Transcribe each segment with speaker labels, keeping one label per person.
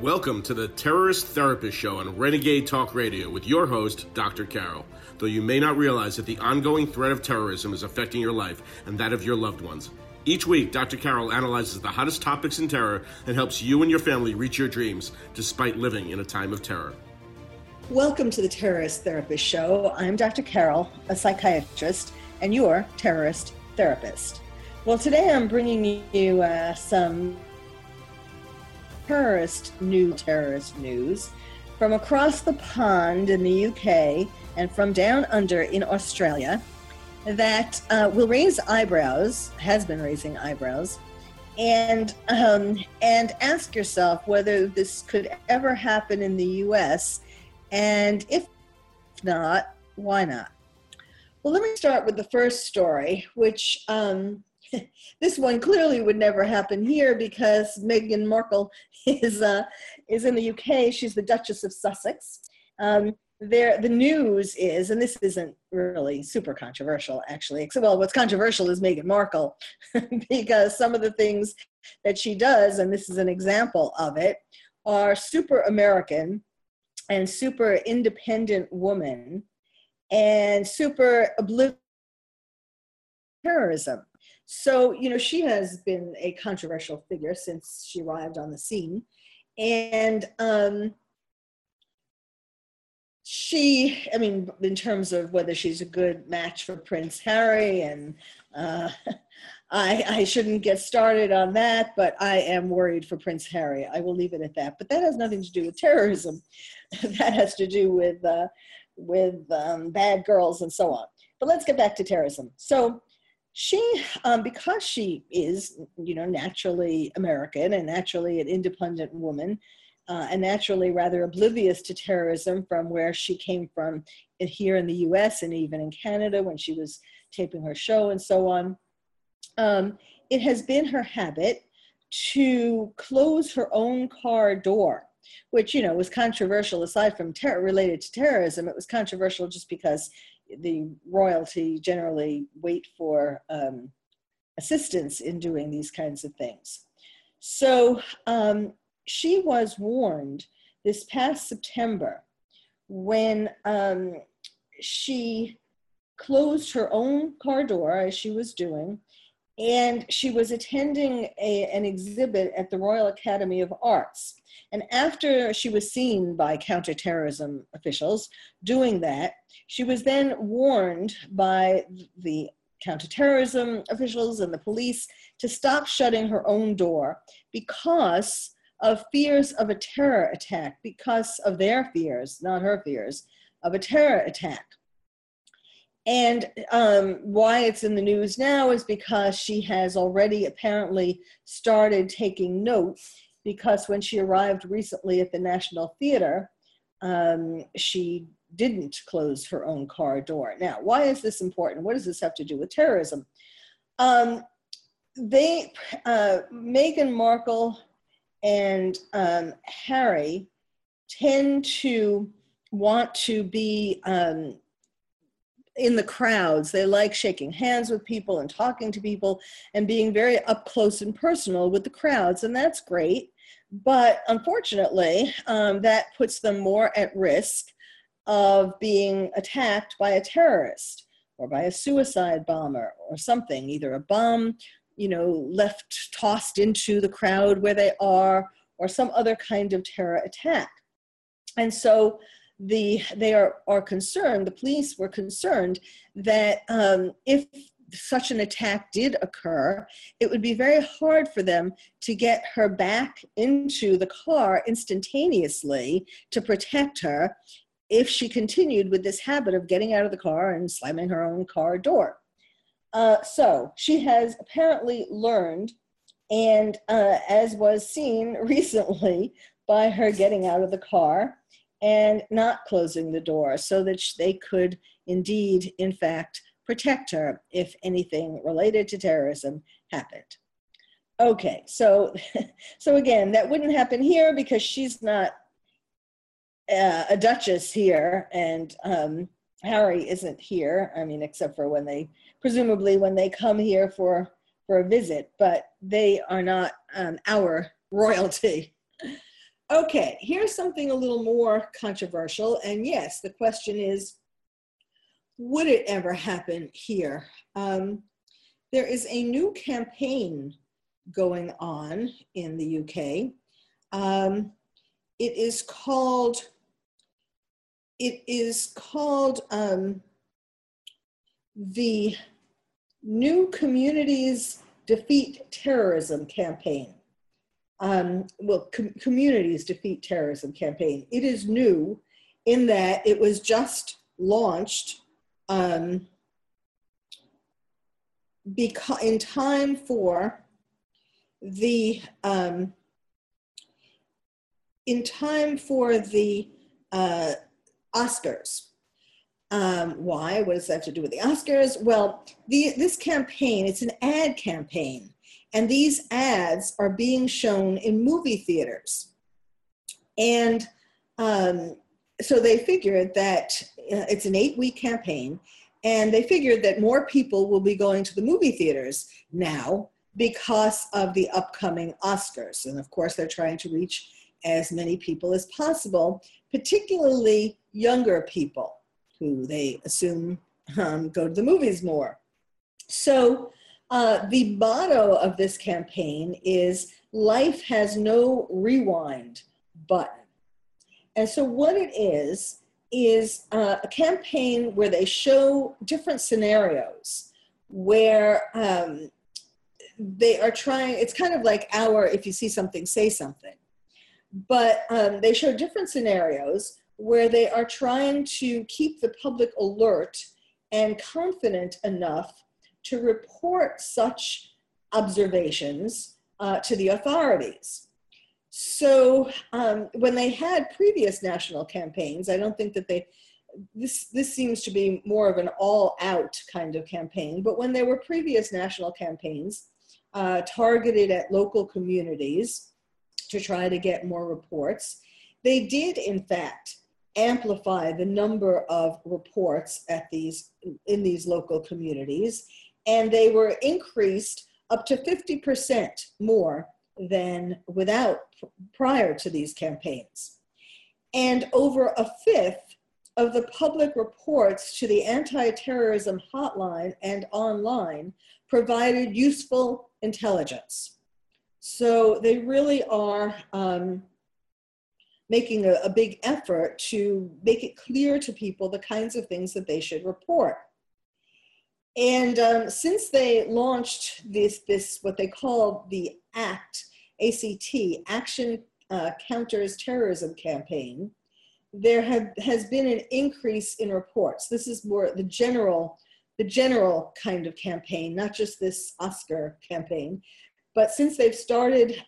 Speaker 1: Welcome to the Terrorist Therapist Show on Renegade Talk Radio with your host, Dr. Carol. Though you may not realize that the ongoing threat of terrorism is affecting your life and that of your loved ones. Each week, Dr. Carol analyzes the hottest topics in terror and helps you and your family reach your dreams despite living in a time of terror.
Speaker 2: Welcome to the Terrorist Therapist Show. I'm Dr. Carol, a psychiatrist, and your terrorist therapist. Well, today I'm bringing you some new terrorist news from across the pond in the UK and from down under in Australia that will raise eyebrows, has been raising eyebrows, and ask yourself whether this could ever happen in the US, and if not, why not? Well, let me start with the first story, which this one clearly would never happen here because Meghan Markle is in the UK. She's the Duchess of Sussex. The news is, and this isn't really super controversial, actually, except, well, what's controversial is Meghan Markle because some of the things that she does, and this is an example of it, are super American and super independent woman and super oblivious to terrorism. So, she has been a controversial figure since she arrived on the scene. And in terms of whether she's a good match for Prince Harry, and I shouldn't get started on that, but I am worried for Prince Harry. I will leave it at that. But that has nothing to do with terrorism. That has to do with bad girls and so on. But let's get back to terrorism. So she, because she is, naturally American and naturally an independent woman, and naturally rather oblivious to terrorism from where she came from here in the US and even in Canada when she was taping her show and so on, it has been her habit to close her own car door, which, was controversial aside from related to terrorism. It was controversial just because the royalty generally wait for assistance in doing these kinds of things. So she was warned this past September when she closed her own car door, as she was doing, and she was attending an exhibit at the Royal Academy of Arts. And after she was seen by counterterrorism officials doing that, she was then warned by the counterterrorism officials and the police to stop shutting her own door because of fears of a terror attack, because of their fears, not her fears, of a terror attack. And why it's in the news now is because she has already apparently started taking notes, because when she arrived recently at the National Theatre, she didn't close her own car door. Now, why is this important? What does this have to do with terrorism? Meghan Markle and Harry tend to want to be in the crowds. They like shaking hands with people and talking to people and being very up close and personal with the crowds, and that's great. But unfortunately, that puts them more at risk of being attacked by a terrorist or by a suicide bomber or something, either a bomb, tossed into the crowd where they are, or some other kind of terror attack. And so they are concerned, the police were concerned that if such an attack did occur, it would be very hard for them to get her back into the car instantaneously to protect her if she continued with this habit of getting out of the car and slamming her own car door. So she has apparently learned, and as was seen recently by her getting out of the car and not closing the door so that they could indeed, in fact, protect her if anything related to terrorism happened. Okay, so again, that wouldn't happen here because she's not a duchess here, and Harry isn't here. Except for when they come here for a visit, but they are not our royalty. Okay, here's something a little more controversial. And yes, the question is, would it ever happen here? There is a new campaign going on in the UK. It is called the New Communities Defeat Terrorism campaign. Communities Defeat Terrorism campaign. It is new in that it was just launched because in time for the Oscars. Why? What does that have to do with the Oscars? Well, this campaign, it's an ad campaign, and these ads are being shown in movie theaters. And so they figured that it's an 8-week campaign, and they figured that more people will be going to the movie theaters now because of the upcoming Oscars. And of course, they're trying to reach as many people as possible, particularly younger people who they assume go to the movies more. So the motto of this campaign is "Life has no rewind button." And so what it is a campaign where they show different scenarios where they are trying, it's kind of like our "if you see something, say something." But they show different scenarios where they are trying to keep the public alert and confident enough to report such observations to the authorities. So when they had previous national campaigns, I don't think that this seems to be more of an all-out kind of campaign, but when there were previous national campaigns targeted at local communities to try to get more reports, they did in fact amplify the number of reports in these local communities, and they were increased up to 50% more than prior to these campaigns. And over a fifth of the public reports to the anti-terrorism hotline and online provided useful intelligence. So they really are making a big effort to make it clear to people the kinds of things that they should report. And since they launched this what they call the ACT, Action Counters Terrorism campaign, there has been an increase in reports. This is more the general kind of campaign, not just this Oscar campaign. But since they've started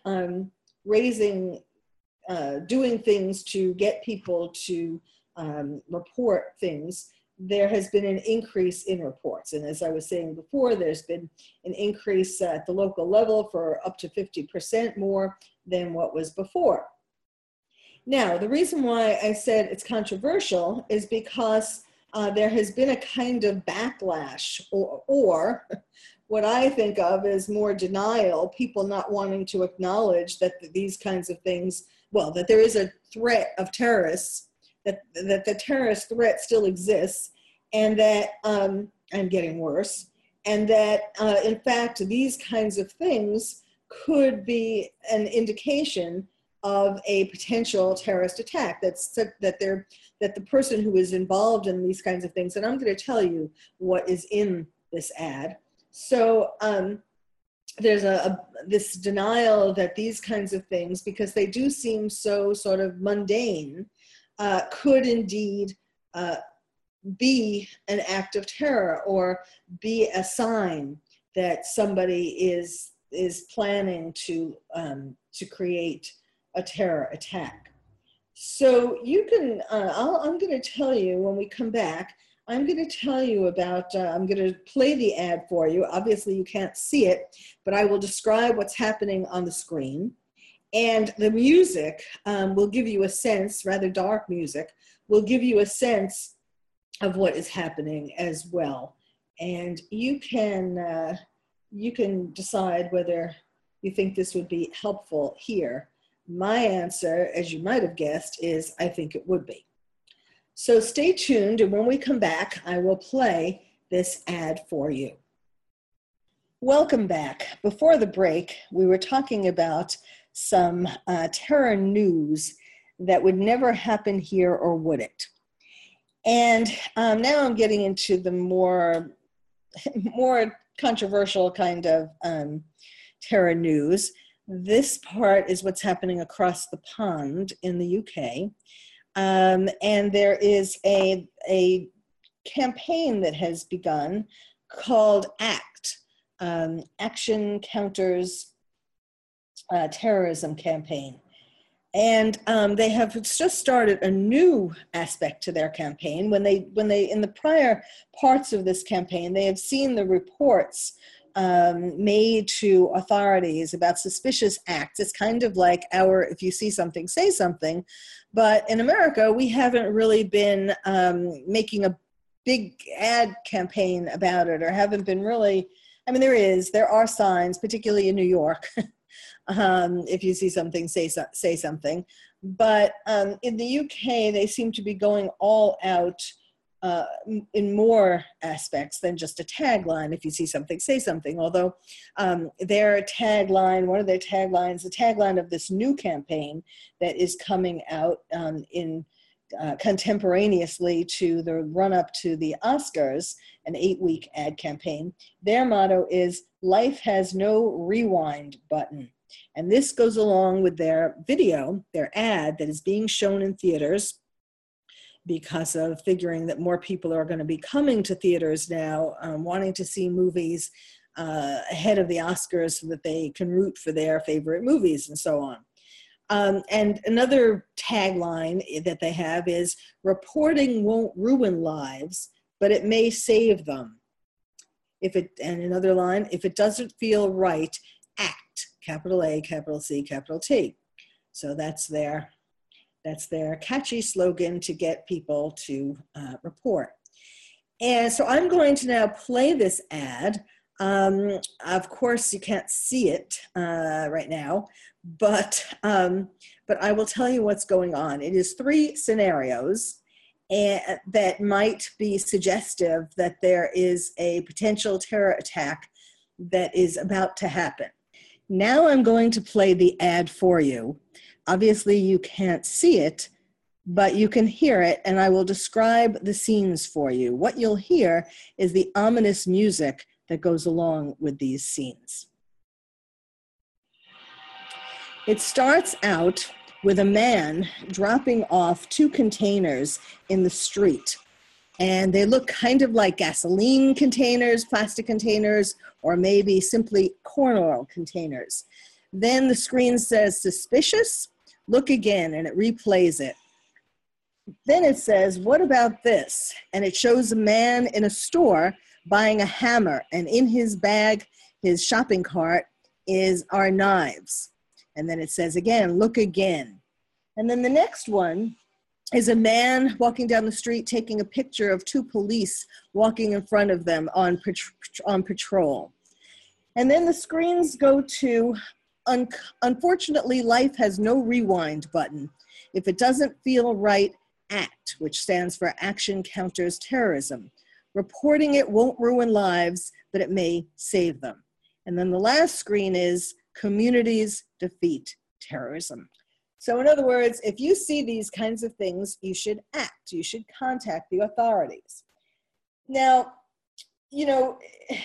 Speaker 2: doing things to get people to report things, there has been an increase in reports. And as I was saying before, there's been an increase at the local level for up to 50% more than what was before. Now, the reason why I said it's controversial is because there has been a kind of backlash or what I think of as more denial, people not wanting to acknowledge that these kinds of things, well, that there is a threat of terrorists, that the terrorist threat still exists, and that, and getting worse, and that in fact, these kinds of things could be an indication of a potential terrorist attack. That the person who is involved in these kinds of things, and I'm going to tell you what is in this ad. So there's this denial that these kinds of things, because they do seem so sort of mundane, could indeed be an act of terror or be a sign that somebody is planning to create a terror attack. So you can, I'm going to tell you when we come back, I'm going to tell you about, I'm going to play the ad for you. Obviously you can't see it, but I will describe what's happening on the screen. And the music will give you a sense, rather dark music, will give you a sense of what is happening as well. And you can decide whether you think this would be helpful here. My answer, as you might have guessed, is I think it would be. So stay tuned, and when we come back, I will play this ad for you. Welcome back. Before the break, we were talking about some terror news that would never happen here, or would it? And now I'm getting into the more controversial kind of terror news. This part is what's happening across the pond in the UK. And there is a campaign that has begun called ACT, Action Counters Terrorism Campaign. And they have just started a new aspect to their campaign. When they in the prior parts of this campaign, they have seen the reports made to authorities about suspicious acts. It's kind of like our "if you see something, say something." But in America, we haven't really been making a big ad campaign about it, or haven't been really. I mean, there are signs, particularly in New York. If you see something, say something. But in the UK, they seem to be going all out in more aspects than just a tagline. If you see something, say something. Although their tagline, one of their taglines, the tagline of this new campaign that is coming out contemporaneously to the run-up to the Oscars, an 8-week ad campaign, their motto is "Life has no rewind button." And this goes along with their video, their ad that is being shown in theaters, because of figuring that more people are going to be coming to theaters now, wanting to see movies ahead of the Oscars so that they can root for their favorite movies and so on. And another tagline that they have is "Reporting won't ruin lives, but it may save them." And another line, "If it doesn't feel right, act," capital A, capital C, capital T. So that's their catchy slogan to get people to report. And so I'm going to now play this ad. Of course, you can't see it right now, but I will tell you what's going on. It is 3 scenarios that might be suggestive that there is a potential terror attack that is about to happen. Now I'm going to play the ad for you. Obviously, you can't see it, but you can hear it, and I will describe the scenes for you. What you'll hear is the ominous music that goes along with these scenes. It starts out with a man dropping off 2 containers in the street. And they look kind of like gasoline containers, plastic containers, or maybe simply corn oil containers. Then the screen says, "Suspicious? Look again," and it replays it. Then it says, "What about this?" And it shows a man in a store buying a hammer, and in his bag, his shopping cart, are knives. And then it says again, "Look again." And then the next one is a man walking down the street taking a picture of 2 police walking in front of them on patrol. And then the screens go to, "Unfortunately, life has no rewind button. If it doesn't feel right, ACT," which stands for Action Counters Terrorism. "Reporting it won't ruin lives, but it may save them." And then the last screen is "Communities Defeat Terrorism." So in other words, if you see these kinds of things, you should act. You should contact the authorities. Now, you know,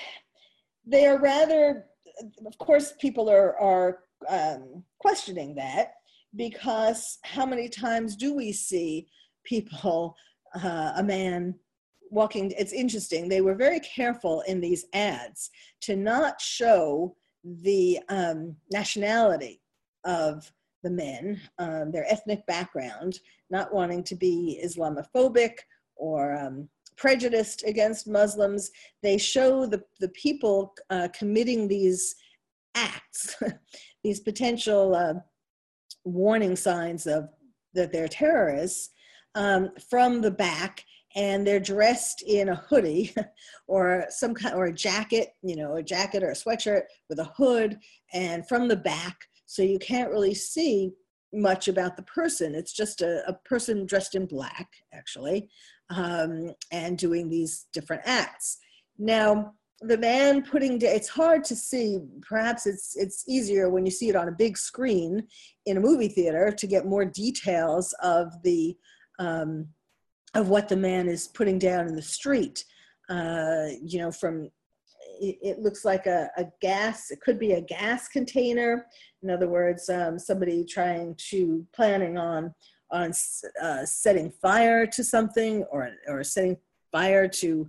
Speaker 2: they are rather, of course, people are questioning that, because how many times do we see people, a man walking? It's interesting. They were very careful in these ads to not show the nationality of the men, their ethnic background, not wanting to be Islamophobic or prejudiced against Muslims. They show the people committing these acts, these potential warning signs of that they're terrorists, from the back, and they're dressed in a hoodie or some kind, or a jacket, a jacket or a sweatshirt with a hood, and from the back. So you can't really see much about the person. It's just a person dressed in black, actually, and doing these different acts. Now, the man putting down, it's hard to see. Perhaps it's easier when you see it on a big screen in a movie theater to get more details of the of what the man is putting down in the street. From it looks like a gas. It could be a gas container. In other words, somebody planning on setting fire to something, or setting fire to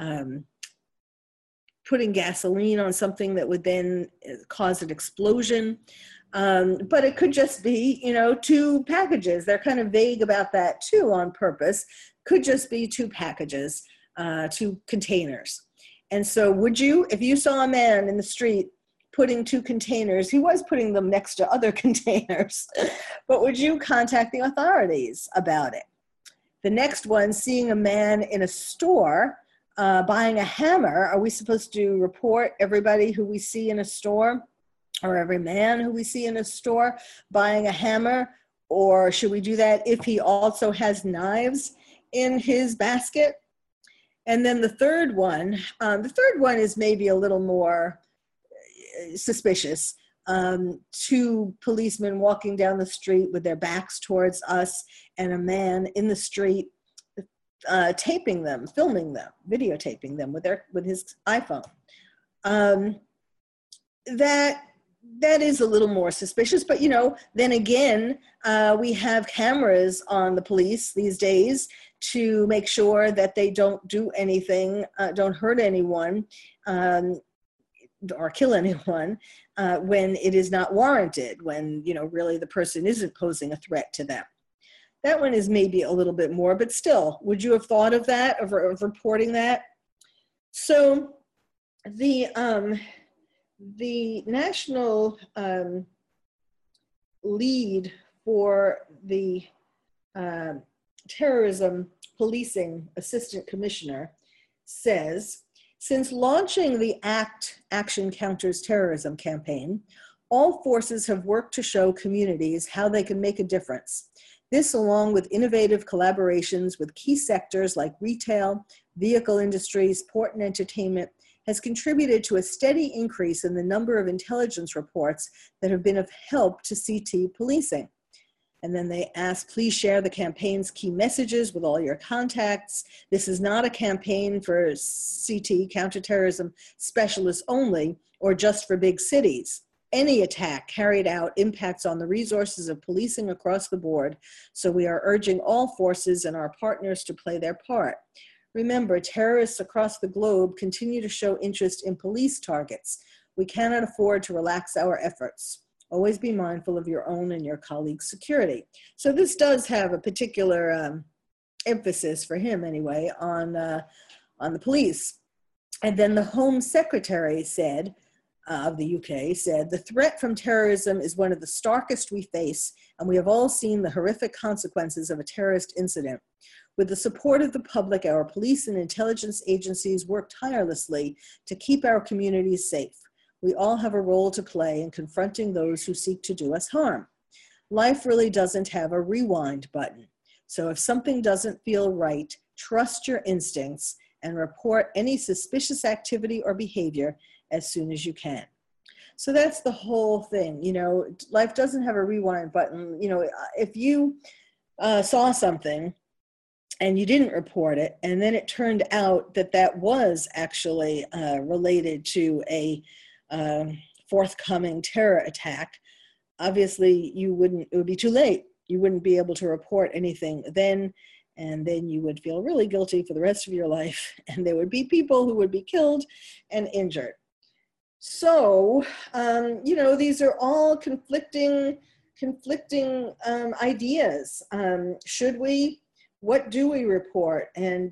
Speaker 2: putting gasoline on something that would then cause an explosion. But it could just be, 2 packages. They're kind of vague about that too on purpose. Could just be 2 packages, 2 containers. And so would you, if you saw a man in the street putting 2 containers, he was putting them next to other containers, but would you contact the authorities about it? The next one, seeing a man in a store buying a hammer. Are we supposed to report everybody who we see in a store, or every man who we see in a store buying a hammer? Or should we do that if he also has knives in his basket? And then the third one is maybe a little more suspicious. 2 policemen walking down the street with their backs towards us, and a man in the street taping them, filming them, videotaping them with his iPhone. That is a little more suspicious, but then again, we have cameras on the police these days to make sure that they don't do anything, don't hurt anyone, or kill anyone when it is not warranted, when really the person isn't posing a threat to them. That one is maybe a little bit more, but still, would you have thought of that, of reporting that? So the national lead for the terrorism policing assistant commissioner says, since launching the Action Counters Terrorism campaign, all forces have worked to show communities how they can make a difference. This, along with innovative collaborations with key sectors like retail, vehicle industries, sport and entertainment, has contributed to a steady increase in the number of intelligence reports that have been of help to CT policing. And then they ask, please share the campaign's key messages with all your contacts. This is not a campaign for CT, counterterrorism specialists only, or just for big cities. Any attack carried out impacts on the resources of policing across the board, so we are urging all forces and our partners to play their part. Remember, terrorists across the globe continue to show interest in police targets. We cannot afford to relax our efforts. Always be mindful of your own and your colleagues' security. So this does have a particular emphasis for him anyway on the police. And then the Home Secretary said, of the UK said, the threat from terrorism is one of the starkest we face, and we have all seen the horrific consequences of a terrorist incident. With the support of the public, our police and intelligence agencies work tirelessly to keep our communities safe. We all have a role to play in confronting those who seek to do us harm. Life really doesn't have a rewind button. So if something doesn't feel right, trust your instincts and report any suspicious activity or behavior as soon as you can. So that's the whole thing. Life doesn't have a rewind button. If you saw something and you didn't report it, and then it turned out that was actually related to a forthcoming terror attack, obviously it would be too late. You wouldn't be able to report anything then, and then you would feel really guilty for the rest of your life, and there would be people who would be killed and injured. So, these are all conflicting ideas. Should we? What do we report? And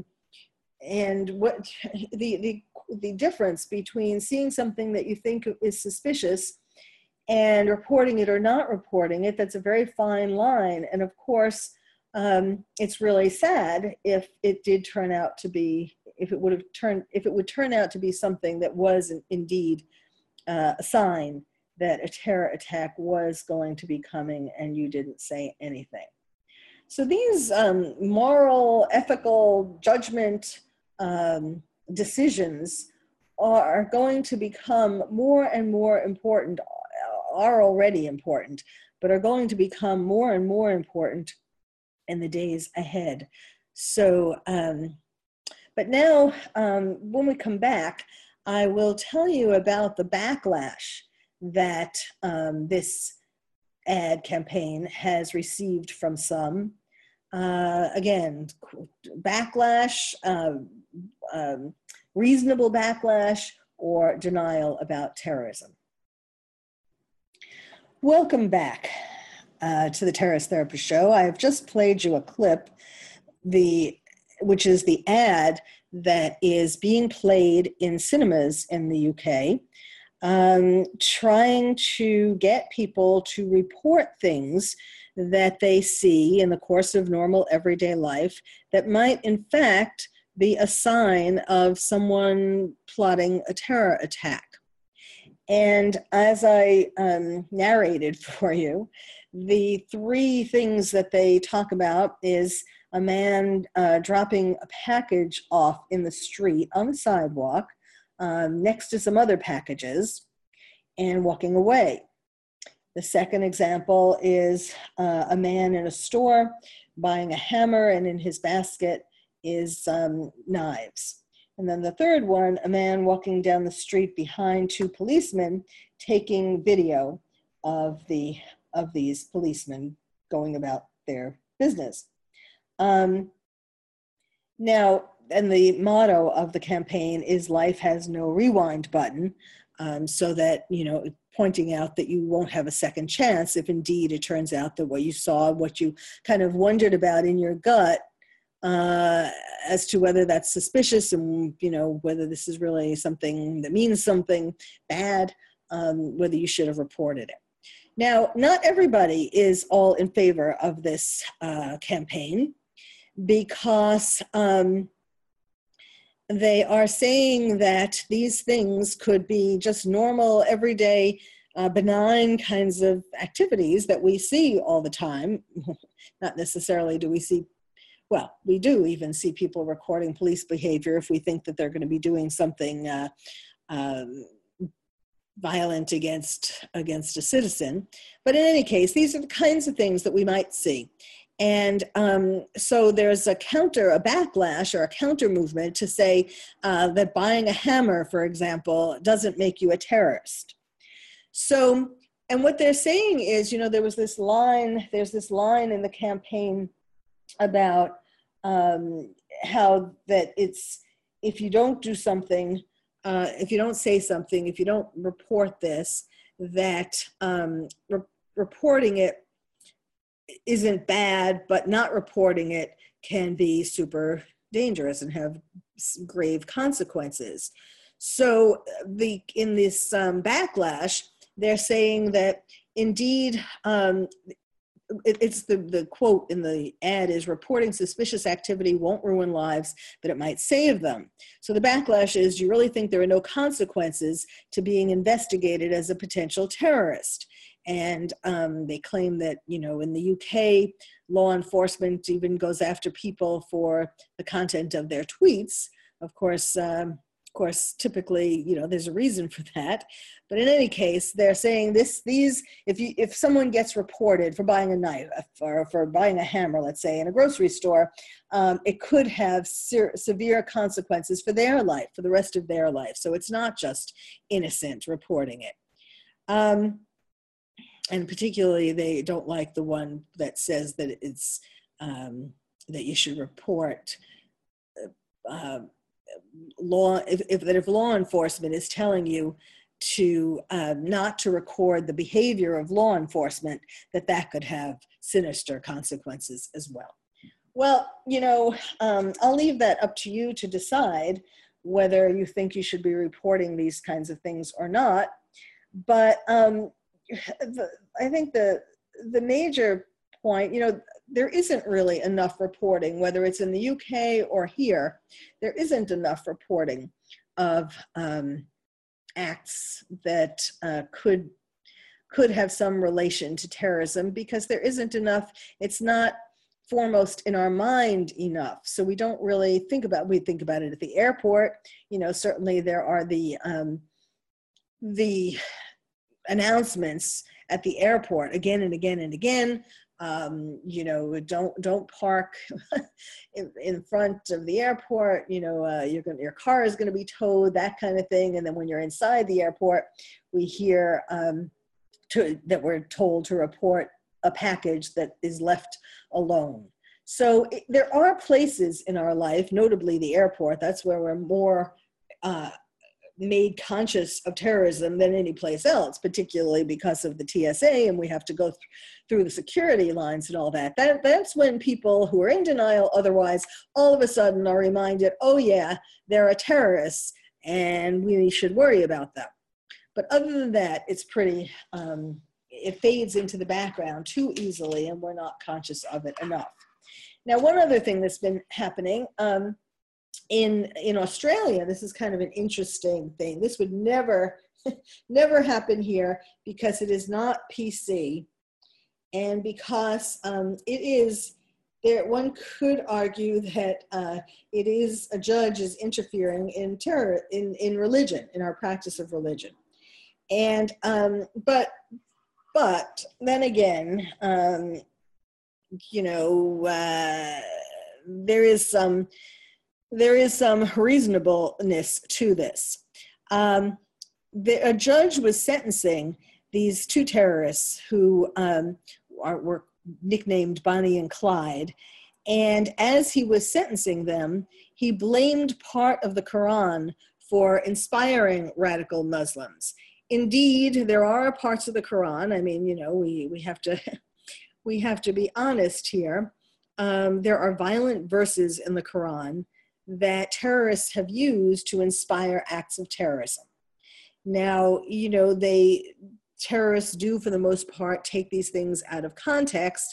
Speaker 2: what the difference between seeing something that you think is suspicious and reporting it or not reporting it, that's a very fine line. And of course, it's really sad if it did turn out to be, if it would turn out to be something that was indeed a sign that a terror attack was going to be coming and you didn't say anything. So these moral, ethical judgment decisions are going to become more and more important, are already important, but are going to become more and more important in the days ahead. So, but now when we come back, I will tell you about the backlash that this ad campaign has received from some. Again, backlash, reasonable backlash, or denial about terrorism. Welcome back to the Terrorist Therapist Show. I have just played you a clip, which is the ad that is being played in cinemas in the UK, trying to get people to report things that they see in the course of normal everyday life that might in fact be a sign of someone plotting a terror attack. And as I narrated for you, the three things that they talk about is a man dropping a package off in the street on the sidewalk next to some other packages and walking away. The second example is a man in a store buying a hammer, and in his basket is knives. And then the third one, a man walking down the street behind two policemen taking video of these policemen going about their business. Now, and the motto of the campaign is "Life has no rewind button," so that, pointing out that you won't have a second chance if indeed it turns out that what you saw, what you kind of wondered about in your gut, as to whether that's suspicious and, whether this is really something that means something bad, whether you should have reported it. Now, not everybody is all in favor of this campaign, because they are saying that these things could be just normal, everyday, benign kinds of activities that we see all the time. Not necessarily do we see, well, we do even see people recording police behavior if we think that they're going to be doing something violent against a citizen. But in any case, these are the kinds of things that we might see. And so there's a backlash or a counter movement to say that buying a hammer, for example, doesn't make you a terrorist. So, and what they're saying is, there's this line in the campaign about how that it's, if you don't do something, if you don't say something, if you don't report this, that reporting it isn't bad, but not reporting it can be super dangerous and have grave consequences. So in this backlash, they're saying that indeed, it's the quote in the ad is, "Reporting suspicious activity won't ruin lives, but it might save them." So the backlash is, you really think there are no consequences to being investigated as a potential terrorist? And they claim that, in the UK, law enforcement even goes after people for the content of their tweets. Of course, typically, there's a reason for that. But in any case, they're saying if someone gets reported for buying a knife or for buying a hammer, let's say, in a grocery store, it could have severe consequences for their life, for the rest of their life. So it's not just innocent reporting it. And particularly, they don't like the one that says that it's that you should report if law enforcement is telling you to not to record the behavior of law enforcement, that could have sinister consequences as well. Well, I'll leave that up to you to decide whether you think you should be reporting these kinds of things or not. But I think the major point, there isn't really enough reporting, whether it's in the UK or here, there isn't enough reporting of acts that could could have some relation to terrorism, because there isn't enough, it's not foremost in our mind enough. So we don't really think about, we think about it at the airport. Certainly there are the announcements at the airport again and again and again. Don't park in front of the airport. Your car is going to be towed, that kind of thing. And then when you're inside the airport, we hear that we're told to report a package that is left alone. So there are places in our life, notably the airport, that's where we're more made conscious of terrorism than any place else, particularly because of the TSA, and we have to go through the security lines and all that. That's when people who are in denial otherwise all of a sudden are reminded, oh yeah, there are terrorists and we should worry about them. But other than that, it's pretty, it fades into the background too easily, and we're not conscious of it enough. Now, one other thing that's been happening, in Australia, this is kind of an interesting thing. This would never happen here, because it is not PC, and because it is there. One could argue that it is a judge is interfering in religion, in our practice of religion, and but then again, there is some reasonableness to this. A judge was sentencing these two terrorists who were nicknamed Bonnie and Clyde. And as he was sentencing them, he blamed part of the Quran for inspiring radical Muslims. Indeed, there are parts of the Quran, I mean, we have to we have to be honest here. There are violent verses in the Quran that terrorists have used to inspire acts of terrorism. Now, terrorists do, for the most part, take these things out of context,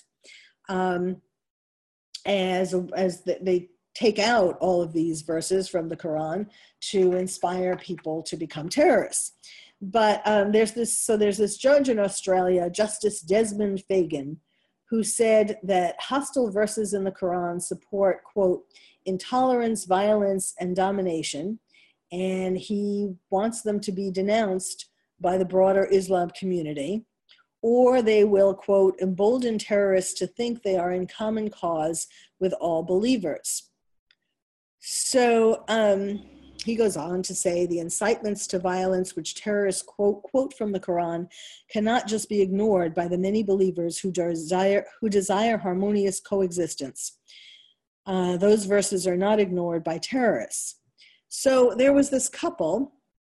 Speaker 2: as they take out all of these verses from the Quran to inspire people to become terrorists. But there's this judge in Australia, Justice Desmond Fagan, who said that hostile verses in the Quran support, quote, intolerance, violence, and domination, and he wants them to be denounced by the broader Islam community, or they will, quote, embolden terrorists to think they are in common cause with all believers. So he goes on to say the incitements to violence which terrorists quote from the Quran cannot just be ignored by the many believers who desire harmonious coexistence. Those verses are not ignored by terrorists. So there was this couple,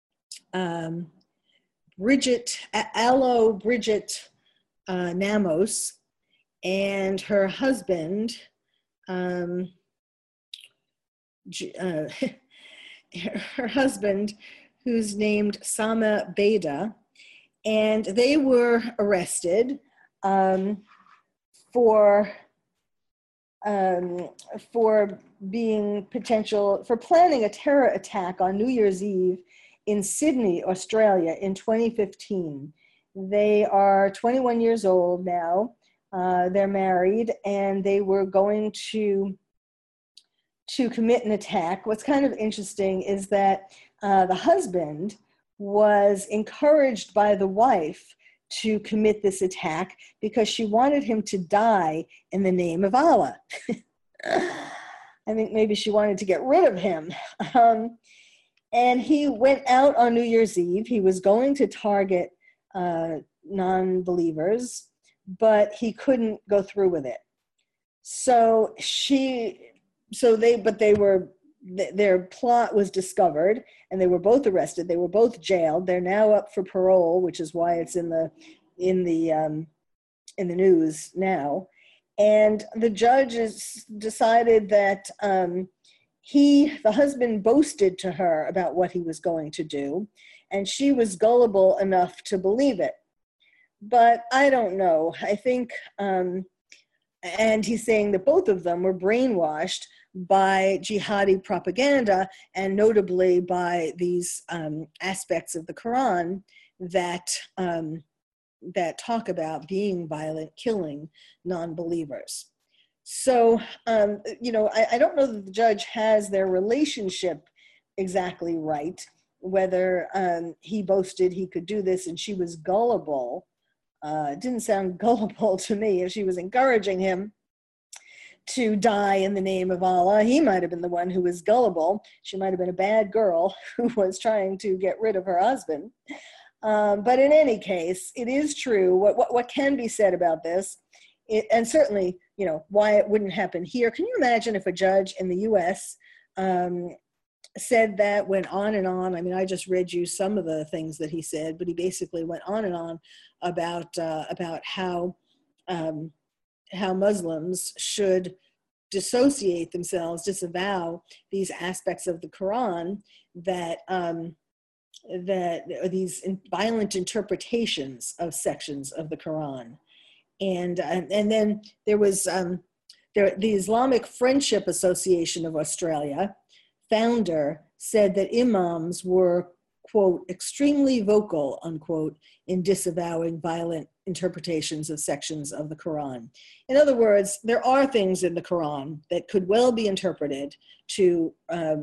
Speaker 2: Bridget Namos, and her husband, who's named Sama Beda, and they were arrested for planning a terror attack on New Year's Eve in Sydney, Australia in 2015. They are 21 years old now. They're married, and they were going to commit an attack. What's kind of interesting is that the husband was encouraged by the wife to commit this attack because she wanted him to die in the name of Allah. I think maybe she wanted to get rid of him. And he went out on New Year's Eve. He was going to target non-believers, but he couldn't go through with it. Their plot was discovered, and they were both arrested. They were both jailed. They're now up for parole, which is why it's in the news now. And the judge has decided that the husband boasted to her about what he was going to do, and she was gullible enough to believe it. But I don't know. I think, and he's saying that both of them were brainwashed by jihadi propaganda, and notably by these aspects of the Quran that that talk about being violent, killing non-believers. So, I don't know that the judge has their relationship exactly right, whether he boasted he could do this and she was gullible. It didn't sound gullible to me. If she was encouraging him to die in the name of Allah, he might have been the one who was gullible. She might have been a bad girl who was trying to get rid of her husband. But in any case, it is true. What can be said about this, and certainly, why it wouldn't happen here. Can you imagine if a judge in the U.S. Said that, went on and on? I mean, I just read you some of the things that he said, but he basically went on and on about how Muslims should dissociate themselves, disavow these aspects of the Quran that are these violent interpretations of sections of the Quran. And then there was the Islamic Friendship Association of Australia founder said that imams were, quote, extremely vocal, unquote, in disavowing violent interpretations of sections of the Quran. In other words, there are things in the Quran that could well be interpreted to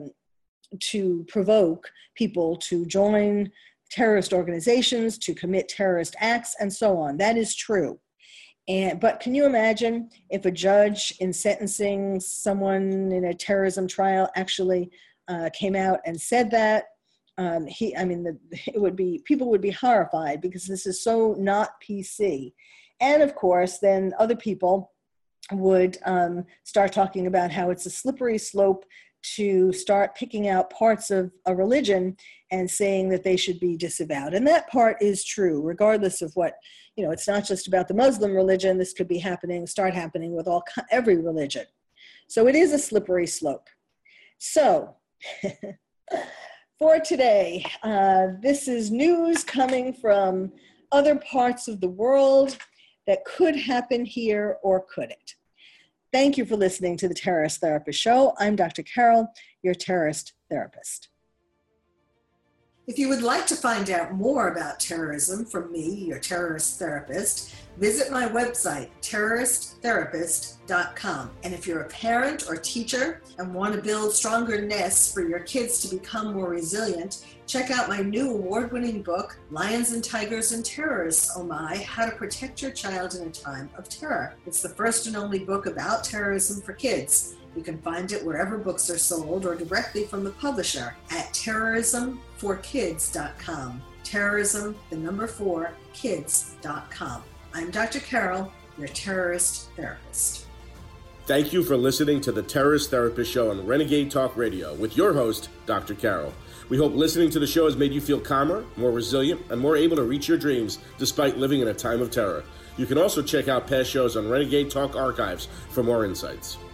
Speaker 2: provoke people to join terrorist organizations, to commit terrorist acts, and so on. That is true. But can you imagine if a judge in sentencing someone in a terrorism trial actually came out and said that? People would be horrified, because this is so not PC. And of course, then other people would start talking about how it's a slippery slope to start picking out parts of a religion and saying that they should be disavowed. And that part is true, regardless of what, it's not just about the Muslim religion. This could be start happening with every religion. So it is a slippery slope. So for today, this is news coming from other parts of the world that could happen here or could it. Thank you for listening to the Terrorist Therapist Show. I'm Dr. Carol, your terrorist therapist. If you would like to find out more about terrorism from me, your terrorist therapist, visit my website, terroristtherapist.com. And if you're a parent or teacher and want to build stronger nests for your kids to become more resilient, check out my new award-winning book, Lions and Tigers and Terrorists, Oh My, How to Protect Your Child in a Time of Terror. It's the first and only book about terrorism for kids. You can find it wherever books are sold or directly from the publisher at terrorismforkids.com. Terrorism, 4, kids.com. I'm Dr. Carol, your terrorist therapist.
Speaker 1: Thank you for listening to the Terrorist Therapist Show on Renegade Talk Radio with your host, Dr. Carol. We hope listening to the show has made you feel calmer, more resilient, and more able to reach your dreams despite living in a time of terror. You can also check out past shows on Renegade Talk Archives for more insights.